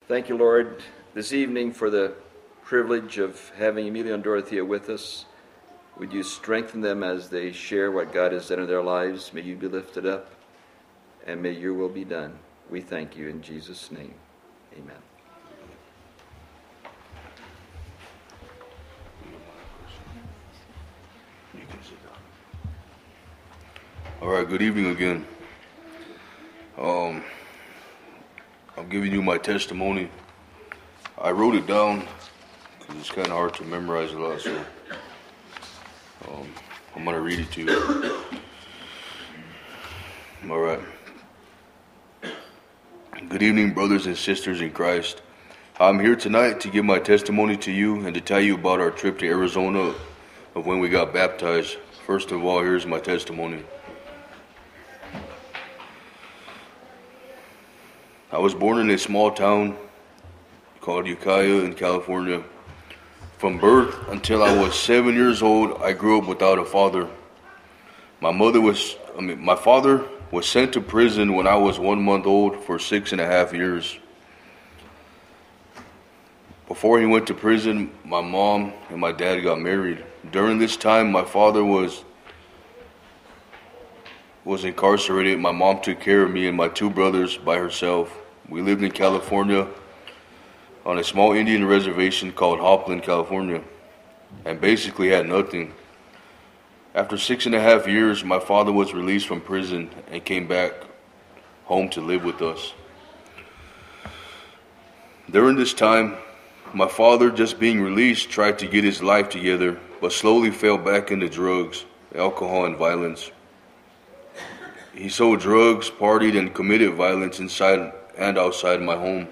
Thank you, Lord, this evening for the privilege of having Emilio and Dorothea with us. Would you strengthen them as they share what God has done in their lives? May you be lifted up, and may your will be done. We thank you in Jesus' name. Amen. All right, good evening again. I'm giving you my testimony. I wrote it down because it's kind of hard to memorize a lot, so I'm going to read it to you. All right. Good evening, brothers and sisters in Christ. I'm here tonight to give my testimony to you and to tell you about our trip to Arizona of when we got baptized. First of all, here's my testimony. I was born in a small town called Ukiah in California. From birth until I was 7 years old, I grew up without a father. My father was sent to prison when I was 1 month old for 6.5 years. Before he went to prison, my mom and my dad got married. During this time, my father was incarcerated. My mom took care of me and my two brothers by herself. We lived in California on a small Indian reservation called Hopland, California, and basically had nothing. After 6.5 years, my father was released from prison and came back home to live with us. During this time, my father, just being released, tried to get his life together, but slowly fell back into drugs, alcohol, and violence. He sold drugs, partied, and committed violence inside and outside my home.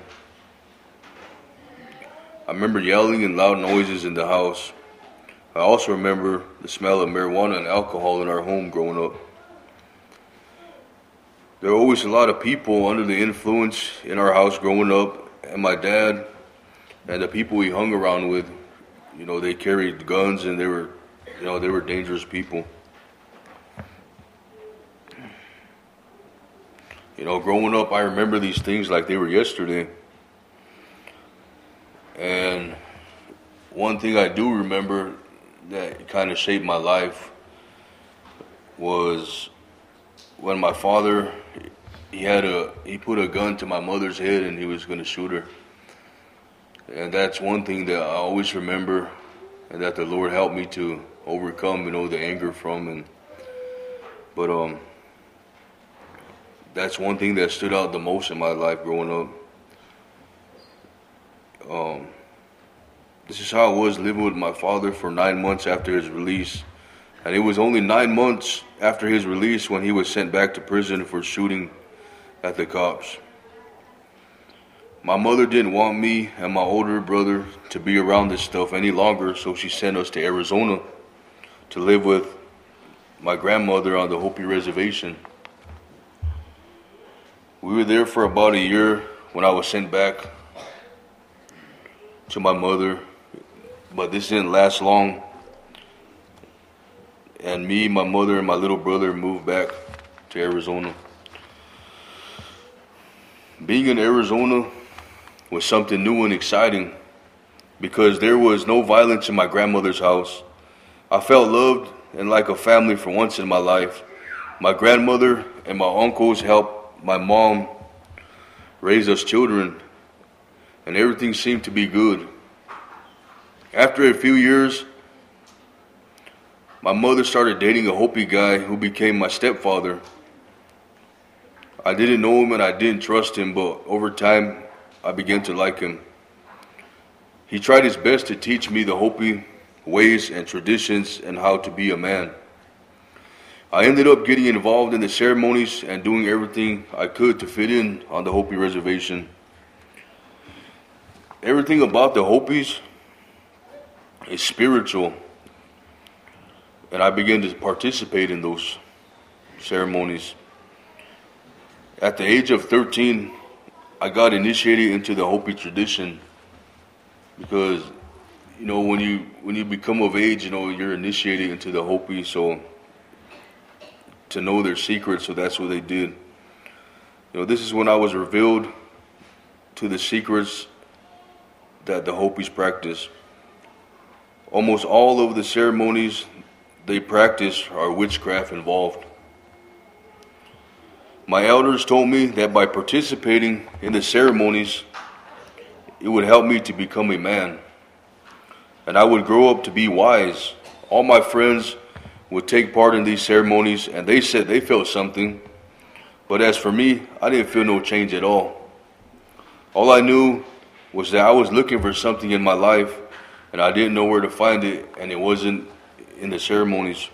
I remember yelling and loud noises in the house. I also remember the smell of marijuana and alcohol in our home growing up. There were always a lot of people under the influence in our house growing up, and my dad and the people he hung around with, they carried guns and they were dangerous people. Growing up, I remember these things like they were yesterday. And one thing I do remember that kind of shaped my life was when my father, he put a gun to my mother's head and he was going to shoot her. And that's one thing that I always remember and that the Lord helped me to overcome, the anger from. But that's one thing that stood out the most in my life growing up. This is how I was living with my father for 9 months after his release. And it was only 9 months after his release when he was sent back to prison for shooting at the cops. My mother didn't want me and my older brother to be around this stuff any longer, so she sent us to Arizona to live with my grandmother on the Hopi Reservation. We were there for about a year when I was sent back to my mother, but this didn't last long. And me, my mother, and my little brother moved back to Arizona. Being in Arizona was something new and exciting because there was no violence in my grandmother's house. I felt loved and like a family for once in my life. My grandmother and my uncles helped my mom raised us children, and everything seemed to be good. After a few years, my mother started dating a Hopi guy who became my stepfather. I didn't know him and I didn't trust him, but over time, I began to like him. He tried his best to teach me the Hopi ways and traditions and how to be a man. I ended up getting involved in the ceremonies and doing everything I could to fit in on the Hopi reservation. Everything about the Hopis is spiritual, and I began to participate in those ceremonies. At the age of 13, I got initiated into the Hopi tradition because, when you become of age, you're initiated into the Hopi, so to know their secrets, so that's what they did. This is when I was revealed to the secrets that the Hopis practice. Almost all of the ceremonies they practice are witchcraft involved. My elders told me that by participating in the ceremonies, it would help me to become a man, and I would grow up to be wise. All my friends would take part in these ceremonies, and they said they felt something, but as for me, I didn't feel no change at all. All I knew was that I was looking for something in my life, and I didn't know where to find it, and it wasn't in the ceremonies.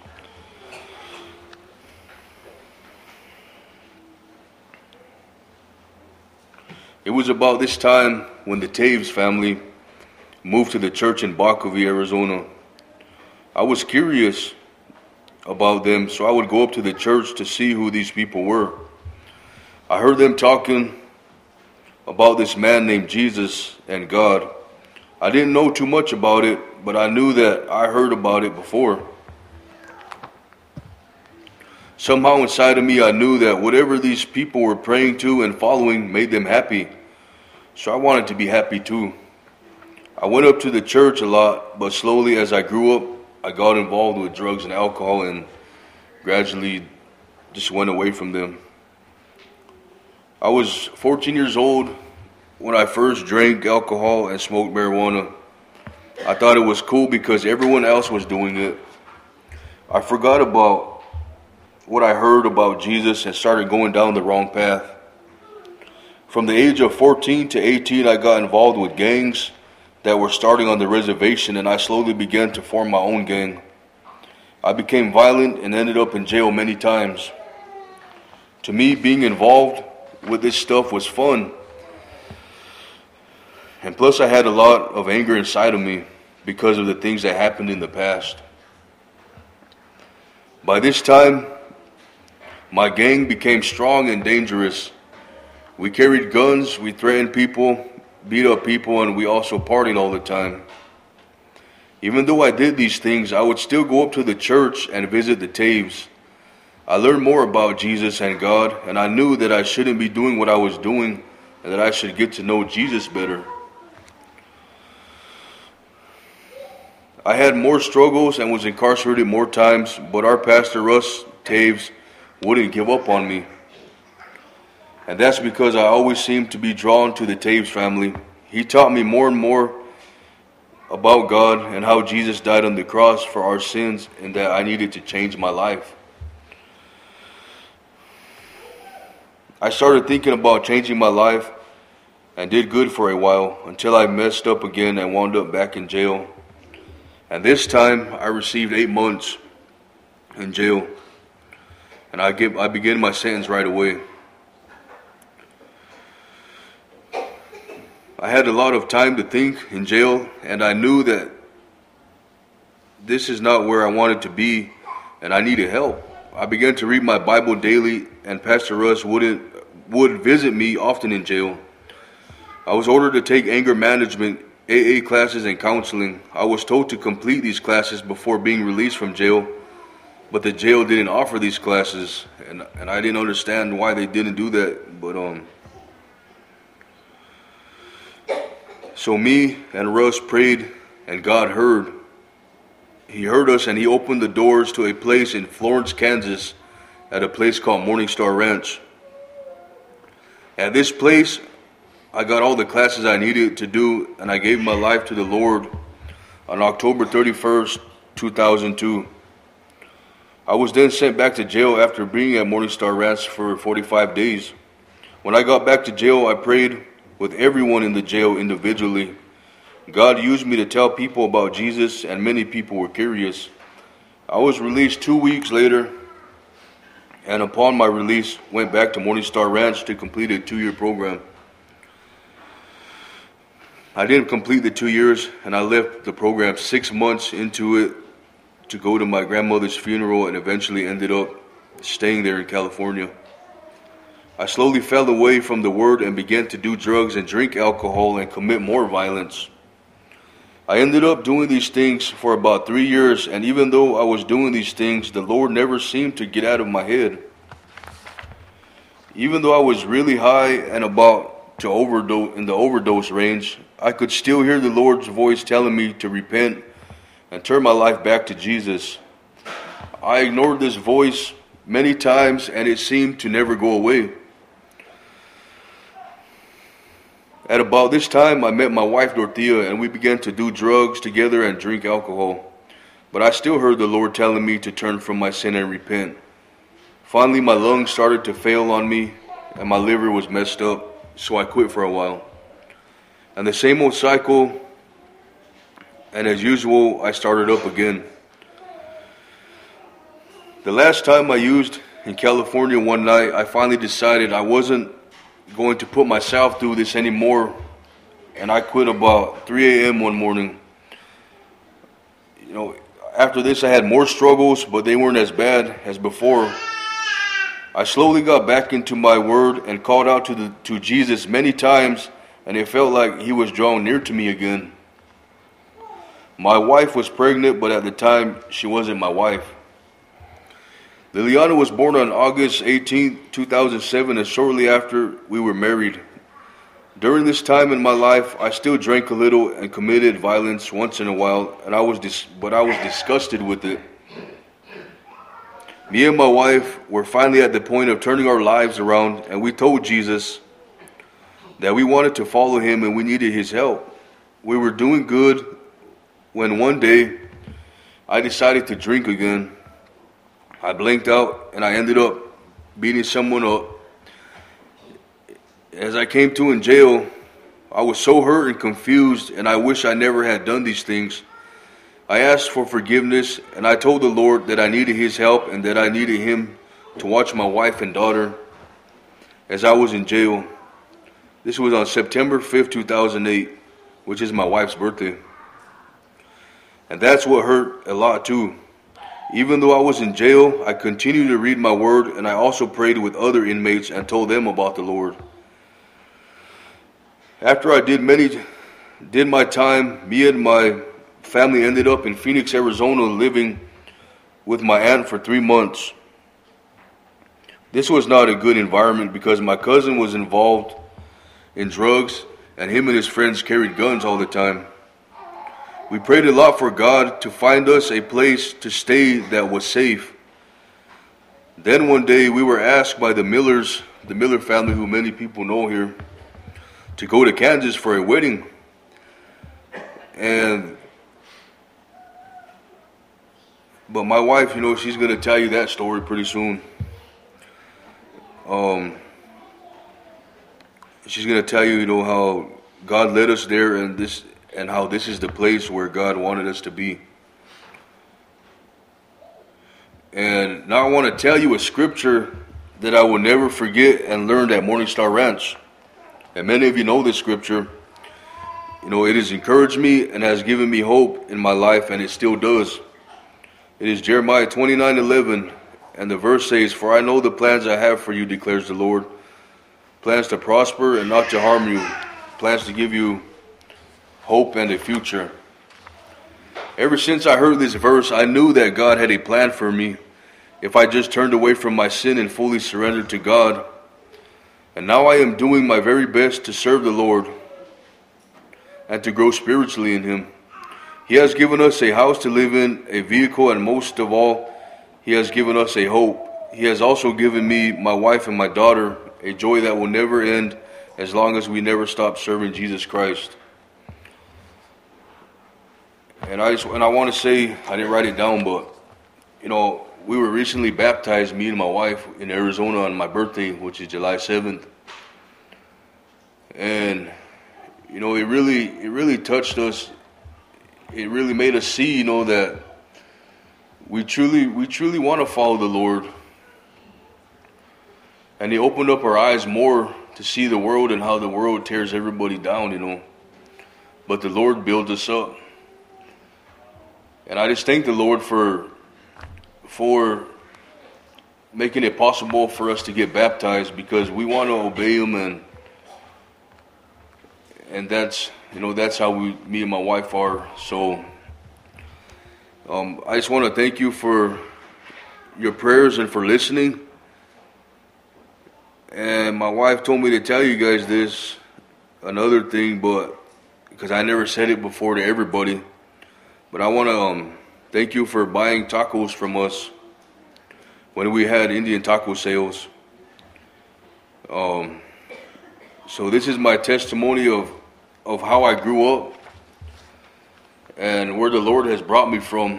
It was about this time when the Taves family moved to the church in Bacovi, Arizona. I was curious about them, so I would go up to the church to see who these people were. I heard them talking about this man named Jesus and God. I didn't know too much about it, but I knew that I heard about it before. Somehow inside of me, I knew that whatever these people were praying to and following made them happy. So I wanted to be happy too. I went up to the church a lot, but slowly as I grew up, I got involved with drugs and alcohol and gradually just went away from them. I was 14 years old when I first drank alcohol and smoked marijuana. I thought it was cool because everyone else was doing it. I forgot about what I heard about Jesus and started going down the wrong path. From the age of 14 to 18, I got involved with gangs that were starting on the reservation, and I slowly began to form my own gang. I became violent and ended up in jail many times. To me, being involved with this stuff was fun. And plus I had a lot of anger inside of me because of the things that happened in the past. By this time, my gang became strong and dangerous. We carried guns, we threatened people, beat up people, and we also partied all the time. Even though I did these things, I would still go up to the church and visit the Taves. I learned more about Jesus and God, and I knew that I shouldn't be doing what I was doing and that I should get to know Jesus better. I had more struggles and was incarcerated more times, but our pastor, Russ Taves, wouldn't give up on me. And that's because I always seemed to be drawn to the Taves family. He taught me more and more about God and how Jesus died on the cross for our sins and that I needed to change my life. I started thinking about changing my life and did good for a while until I messed up again and wound up back in jail. And this time I received 8 months in jail, and I began my sentence right away. I had a lot of time to think in jail, and I knew that this is not where I wanted to be, and I needed help. I began to read my Bible daily, and Pastor Russ would visit me often in jail. I was ordered to take anger management, AA classes, and counseling. I was told to complete these classes before being released from jail, but the jail didn't offer these classes, and I didn't understand why they didn't do that. But so me and Russ prayed, and God heard. He heard us, and He opened the doors to a place in Florence, Kansas, at a place called Morning Star Ranch. At this place, I got all the classes I needed to do, and I gave my life to the Lord on October 31st, 2002. I was then sent back to jail after being at Morning Star Ranch for 45 days. When I got back to jail, I prayed with everyone in the jail individually. God used me to tell people about Jesus, and many people were curious. I was released 2 weeks later, and upon my release, went back to Morning Star Ranch to complete a 2-year program. I didn't complete the 2 years, and I left the program 6 months into it to go to my grandmother's funeral, and eventually ended up staying there in California. I slowly fell away from the Word and began to do drugs and drink alcohol and commit more violence. I ended up doing these things for about 3 years, and even though I was doing these things, the Lord never seemed to get out of my head. Even though I was really high and about to overdose in the overdose range, I could still hear the Lord's voice telling me to repent and turn my life back to Jesus. I ignored this voice many times, and it seemed to never go away. At about this time, I met my wife Dorothea, and we began to do drugs together and drink alcohol. But I still heard the Lord telling me to turn from my sin and repent. Finally, my lungs started to fail on me, and my liver was messed up, so I quit for a while. And the same old cycle, and as usual, I started up again. The last time I used in California one night, I finally decided I wasn't going to put myself through this anymore, and I quit about 3 a.m. one morning. After this I had more struggles, but they weren't as bad as before. I slowly got back into my word and called out to Jesus many times, and it felt like he was drawing near to me again. My wife was pregnant, but at the time she wasn't my wife. Liliana was born on August 18, 2007, and shortly after we were married. During this time in my life, I still drank a little and committed violence once in a while, and I was disgusted with it. Me and my wife were finally at the point of turning our lives around, and we told Jesus that we wanted to follow him and we needed his help. We were doing good when one day I decided to drink again. I blanked out and I ended up beating someone up. As I came to in jail, I was so hurt and confused, and I wish I never had done these things. I asked for forgiveness, and I told the Lord that I needed his help and that I needed him to watch my wife and daughter as I was in jail. This was on September 5th, 2008, which is my wife's birthday. And that's what hurt a lot too. Even though I was in jail, I continued to read my word, and I also prayed with other inmates and told them about the Lord. After I did my time, me and my family ended up in Phoenix, Arizona, living with my aunt for 3 months. This was not a good environment because my cousin was involved in drugs, and him and his friends carried guns all the time. We prayed a lot for God to find us a place to stay that was safe. Then one day we were asked by the Miller family, who many people know here, to go to Kansas for a wedding. But my wife, she's going to tell you that story pretty soon. She's going to tell you, how God led us there and how this is the place where God wanted us to be. And now I want to tell you a scripture that I will never forget and learned at Morning Star Ranch. And many of you know this scripture. It has encouraged me and has given me hope in my life, and it still does. It is Jeremiah 29:11, and the verse says, "For I know the plans I have for you, declares the Lord, plans to prosper and not to harm you, plans to give you hope and a future." Ever since I heard this verse, I knew that God had a plan for me if I just turned away from my sin and fully surrendered to God. And now I am doing my very best to serve the Lord and to grow spiritually in him. He has given us a house to live in, a vehicle, and most of all, he has given us a hope. He has also given me, my wife, and my daughter a joy that will never end as long as we never stop serving Jesus Christ. And I want to say, I didn't write it down, but we were recently baptized, me and my wife, in Arizona on my birthday, which is July 7th. And it really touched us. It really made us see, that we truly want to follow the Lord. And he opened up our eyes more to see the world and how the world tears everybody down, But the Lord builds us up. And I just thank the Lord for making it possible for us to get baptized, because we want to obey him, and that's how me and my wife are. So I just want to thank you for your prayers and for listening. And my wife told me to tell you guys this. another thing, but because I never said it before to everybody, but I want to thank you for buying tacos from us when we had Indian taco sales. So this is my testimony of how I grew up and where the Lord has brought me from.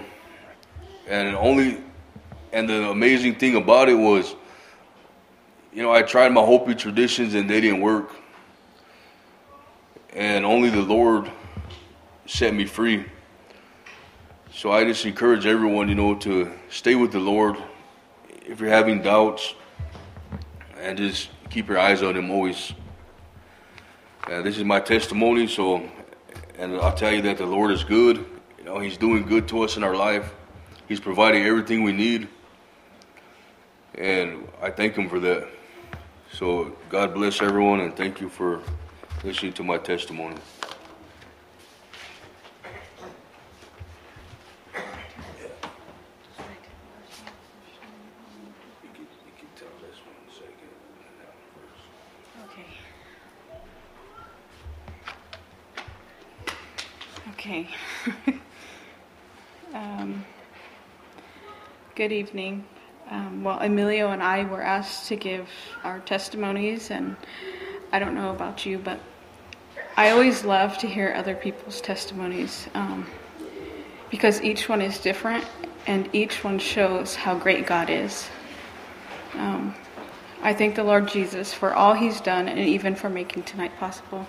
And the amazing thing about it was, I tried my Hopi traditions and they didn't work. And only the Lord set me free. So I just encourage everyone, to stay with the Lord if you're having doubts, and just keep your eyes on Him always. This is my testimony, and I'll tell you that the Lord is good. He's doing good to us in our life. He's providing everything we need, and I thank Him for that. So God bless everyone, and thank you for listening to my testimony. Okay. Good evening. Emilio and I were asked to give our testimonies, and I don't know about you, but I always love to hear other people's testimonies because each one is different and each one shows how great God is. I thank the Lord Jesus for all He's done and even for making tonight possible.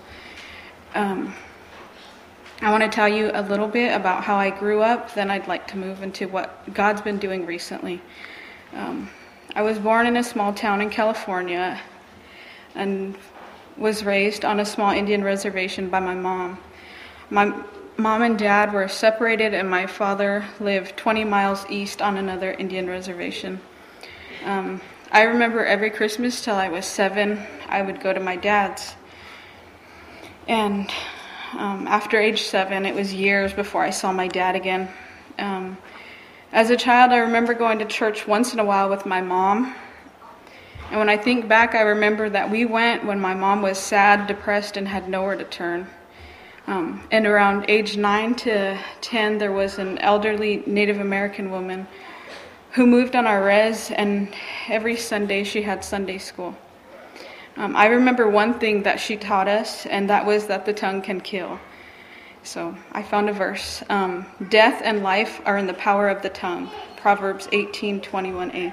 I want to tell you a little bit about how I grew up, then I'd like to move into what God's been doing recently. I was born in a small town in California and was raised on a small Indian reservation by my mom. My mom and dad were separated, and my father lived 20 miles east on another Indian reservation. I remember every Christmas till I was 7, I would go to my dad's. And after age 7, it was years before I saw my dad again. As a child, I remember going to church once in a while with my mom. And when I think back, I remember that we went when my mom was sad, depressed, and had nowhere to turn. And around age 9 to 10, there was an elderly Native American woman who moved on our res, and every Sunday she had Sunday school. I remember one thing that she taught us, and that was that the tongue can kill. So I found a verse. Death and life are in the power of the tongue. Proverbs 18:21a.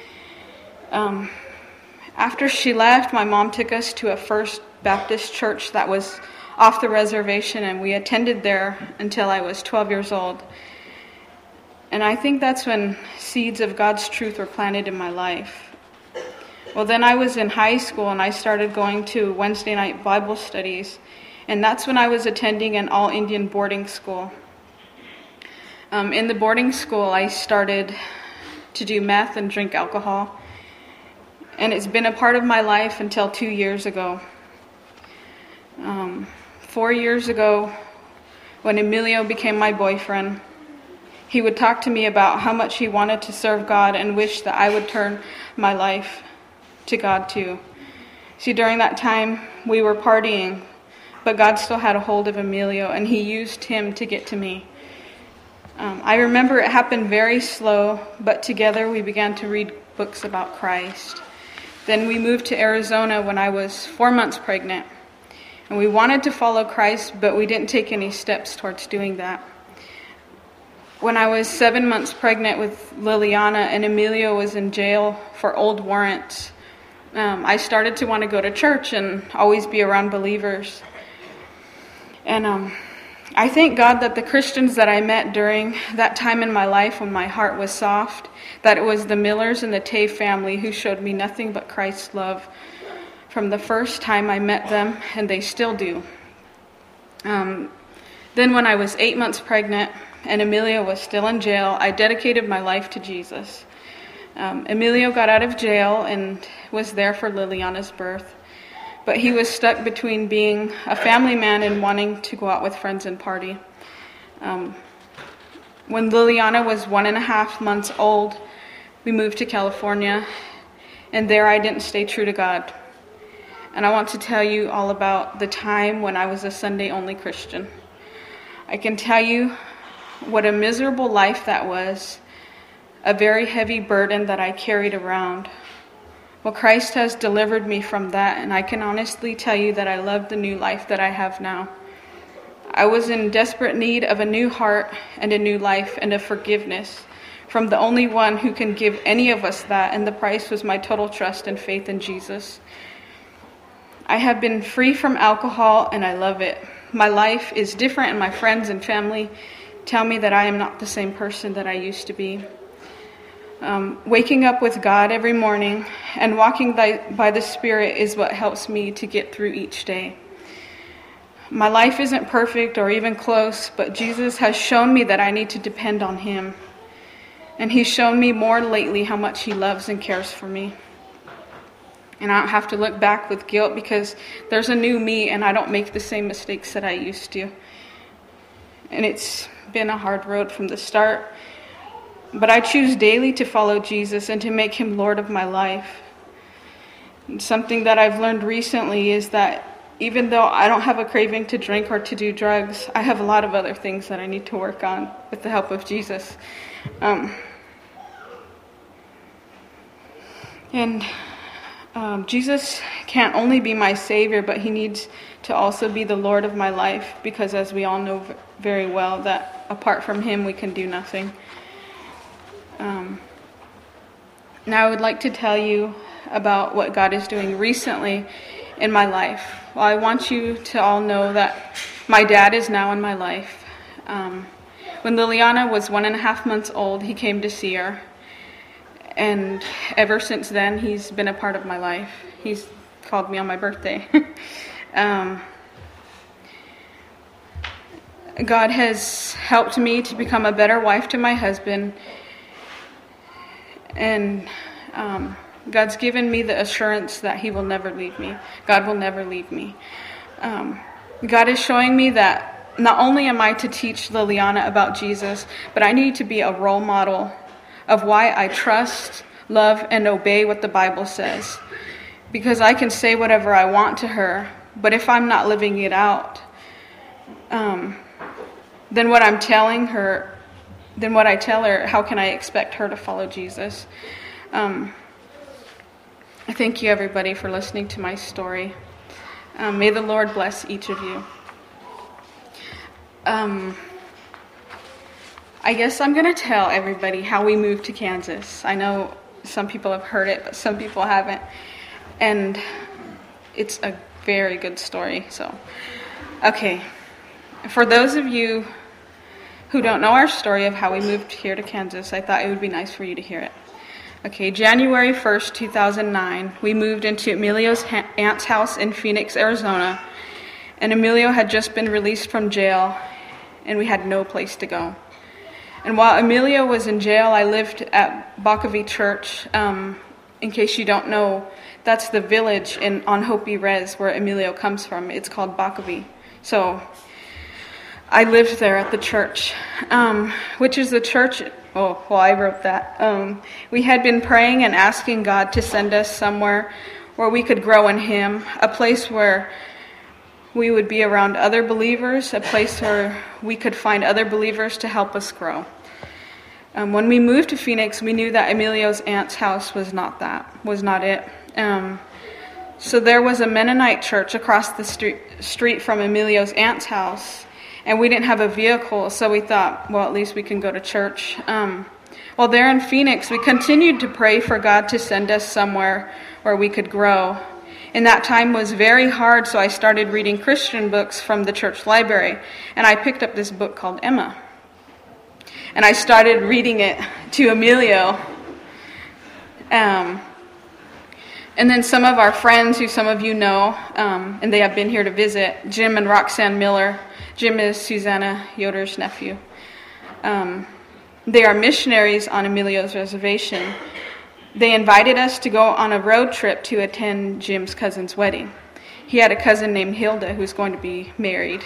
After she left, my mom took us to a First Baptist church that was off the reservation, and we attended there until I was 12 years old. And I think that's when seeds of God's truth were planted in my life. Well, then I was in high school, and I started going to Wednesday night Bible studies, and that's when I was attending an all-Indian boarding school. In the boarding school, I started to do meth and drink alcohol, and it's been a part of my life until 2 years ago. 4 years ago, when Emilio became my boyfriend, he would talk to me about how much he wanted to serve God and wished that I would turn my life to God too. See, during that time, we were partying, but God still had a hold of Emilio, and He used him to get to me. I remember it happened very slow, but together we began to read books about Christ. Then we moved to Arizona when I was 4 months pregnant, and we wanted to follow Christ, but we didn't take any steps towards doing that. When I was 7 months pregnant with Liliana and Emilio was in jail for old warrants, I started to want to go to church and always be around believers. And I thank God that the Christians that I met during that time in my life when my heart was soft, that it was the Millers and the Tay family who showed me nothing but Christ's love from the first time I met them, and they still do. Then when I was 8 months pregnant and Emilio was still in jail, I dedicated my life to Jesus. Emilio got out of jail and was there for Liliana's birth, but he was stuck between being a family man and wanting to go out with friends and party. When Liliana was 1.5 months old, we moved to California, and there I didn't stay true to God. and I want to tell you all about the time when I was a Sunday-only Christian. I can tell you what a miserable life that was, a very heavy burden that I carried around. Well, Christ has delivered me from that, and I can honestly tell you that I love the new life that I have now. I was in desperate need of a new heart and a new life and of forgiveness from the only one who can give any of us that, and the price was my total trust and faith in Jesus. I have been free from alcohol, and I love it. My life is different, and my friends and family tell me that I am not the same person that I used to be. Waking up with God every morning and walking by the Spirit is what helps me to get through each day. My life isn't perfect or even close, but Jesus has shown me that I need to depend on Him. And He's shown me more lately how much He loves and cares for me. And I don't have to look back with guilt because there's a new me and I don't make the same mistakes that I used to. And it's been a hard road from the start. But I choose daily to follow Jesus and to make Him Lord of my life. And something that I've learned recently is that even though I don't have a craving to drink or to do drugs, I have a lot of other things that I need to work on with the help of Jesus. Jesus can't only be my Savior, but He needs to also be the Lord of my life, because as we all know very well, that apart from Him we can do nothing. Now I would like to tell you about what God is doing recently in my life. Well, I want you to all know that my dad is now in my life. When Liliana was 1.5 months old, he came to see her. And ever since then, he's been a part of my life. He's called me on my birthday. God has helped me to become a better wife to my husband. And God's given me the assurance that He will never leave me. God will never leave me. God is showing me that not only am I to teach Liliana about Jesus, but I need to be a role model of why I trust, love, and obey what the Bible says. Because I can say whatever I want to her, but if I'm not living it out, then what I'm telling her, then what I tell her, how can I expect her to follow Jesus? Thank you, everybody, for listening to my story. May the Lord bless each of you. I guess I'm going to tell everybody how we moved to Kansas. I know some people have heard it, but some people haven't. And it's a very good story. So, okay. For those of you who don't know our story of how we moved here to Kansas, I thought it would be nice for you to hear it. Okay, January 1st, 2009, we moved into Emilio's aunt's house in Phoenix, Arizona. And Emilio had just been released from jail, and we had no place to go. And while Emilio was in jail, I lived at Bakavi Church. In case you don't know, that's the village on Hopi Res where Emilio comes from. It's called Bakavi. So I lived there at the church, which is the church. Oh, well, I wrote that. We had been praying and asking God to send us somewhere where we could grow in Him, a place where we would be around other believers, a place where we could find other believers to help us grow. When we moved to Phoenix, we knew that Emilio's aunt's house was not it. So there was a Mennonite church across the street from Emilio's aunt's house, and we didn't have a vehicle, so we thought, well, at least we can go to church. While there in Phoenix, we continued to pray for God to send us somewhere where we could grow. And that time was very hard, so I started reading Christian books from the church library. And I picked up this book called Emma. And I started reading it to Emilio. And then some of our friends, who some of you know, and they have been here to visit, Jim and Roxanne Miller. Jim is Susanna Yoder's nephew. They are missionaries on Emilio's reservation. They invited us to go on a road trip to attend Jim's cousin's wedding. He had a cousin named Hilda who's going to be married.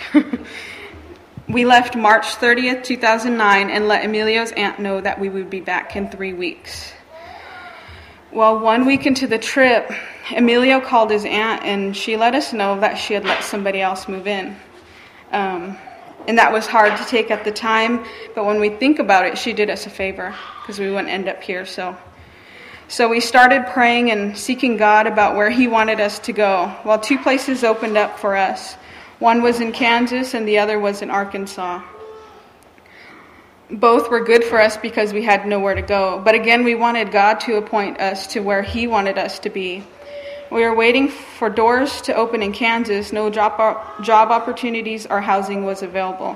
We left March 30th, 2009, and let Emilio's aunt know that we would be back in 3 weeks. Well, 1 week into the trip, Emilio called his aunt, and she let us know that she had let somebody else move in. And that was hard to take at the time, but when we think about it, she did us a favor because we wouldn't end up here. So we started praying and seeking God about where He wanted us to go. Well, 2 places opened up for us. One was in Kansas and the other was in Arkansas. Both were good for us because we had nowhere to go. But again, we wanted God to appoint us to where He wanted us to be. We were waiting for doors to open in Kansas. No job opportunities or housing was available.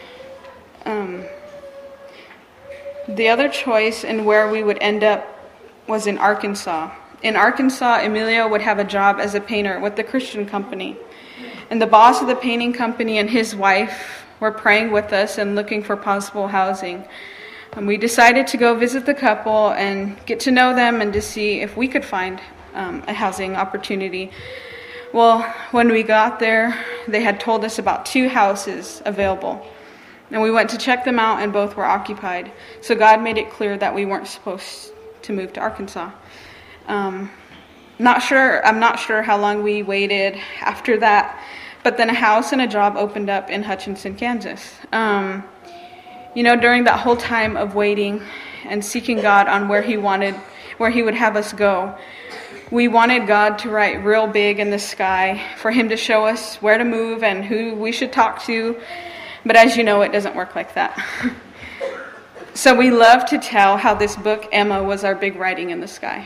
The other choice and where we would end up was in Arkansas. In Arkansas, Emilio would have a job as a painter with the Christian company. And the boss of the painting company and his wife were praying with us and looking for possible housing. And we decided to go visit the couple and get to know them and to see if we could find a housing opportunity. Well, when we got there, they had told us about 2 houses available. And we went to check them out, and both were occupied. So God made it clear that we weren't supposed to move to Arkansas. I'm not sure how long we waited after that, but then a house and a job opened up in Hutchinson, Kansas. During that whole time of waiting and seeking God on where He would have us go, we wanted God to write real big in the sky for Him to show us where to move and who we should talk to. But as you know, it doesn't work like that. So we love to tell how this book, Emma, was our big writing in the sky.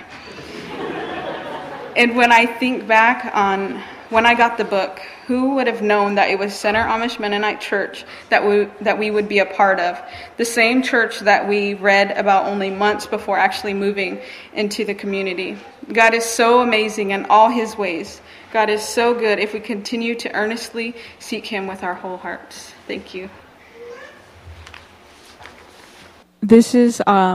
And when I think back on when I got the book, who would have known that it was Center Amish Mennonite Church that we would be a part of? The same church that we read about only months before actually moving into the community. God is so amazing in all His ways. God is so good if we continue to earnestly seek Him with our whole hearts. Thank you. This is